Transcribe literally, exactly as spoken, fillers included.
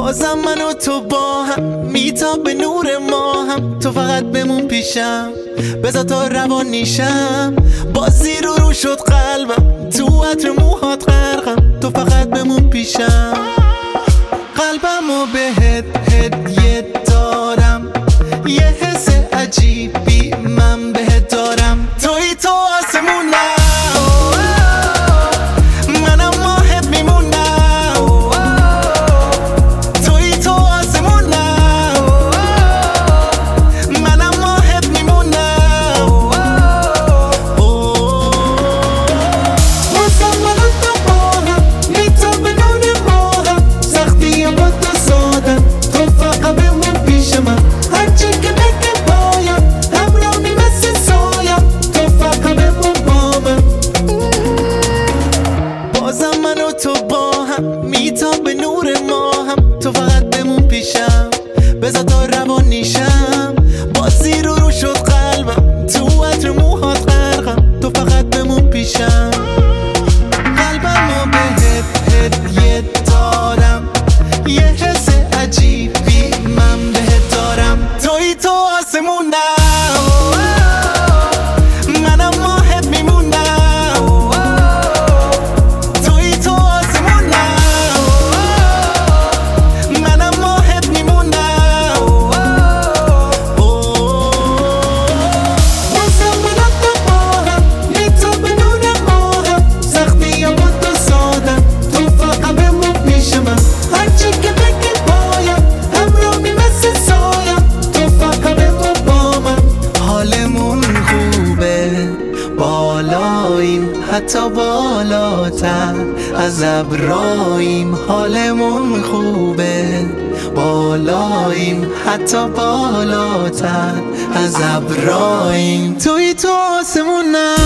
بازم من و تو با هم میتاب به نور ما هم. تو فقط بمون پیشم بذار تا روان نیشم. بازی رو رو شد قلبم تو عطر موهات غرقم. تو فقط بمون پیشم. قلبم و بهت هدیه دارم. یه حس عجیبی من بهت دارم. توی تو آسمونم منم ماهت میمونم. توی تو آسمونم منم ماهت میمونم. بازم من و تو با هم میتاب به نور ما هم. سختی با تو سادم تو فقط بمون پیش من. هرچی که بگه بایم همراهی مثل سایم. تو فقط بمون با من. بازم من و تو با هم میتاب به نور ما هم. تو فقط بمون پیشم بذار تا روان نیشم. بازی رو رو شد قلبم تو عطر موهات غرقم. تو فقط بمون پیشم. قلبم و بهت هدیه دارم. یه حس عجیبی من بهت دارم. توی تو آسمونم منم ماهت میمونم. توی تو آسمونم منم ماهت میمونم. بازم من و تو با هم میتاب به نور ما هم. سختی با تو سادم تو فقط بمون پیش من. هرچی که بگی بایم همراهی مثل سایم. تو فقط بمون با من. حالمون خوبه بالاییم حتی بالاتر از ابراییم. حالمون خوبه بالاییم حتی بالاتر از ابراییم. توی تو آسمونم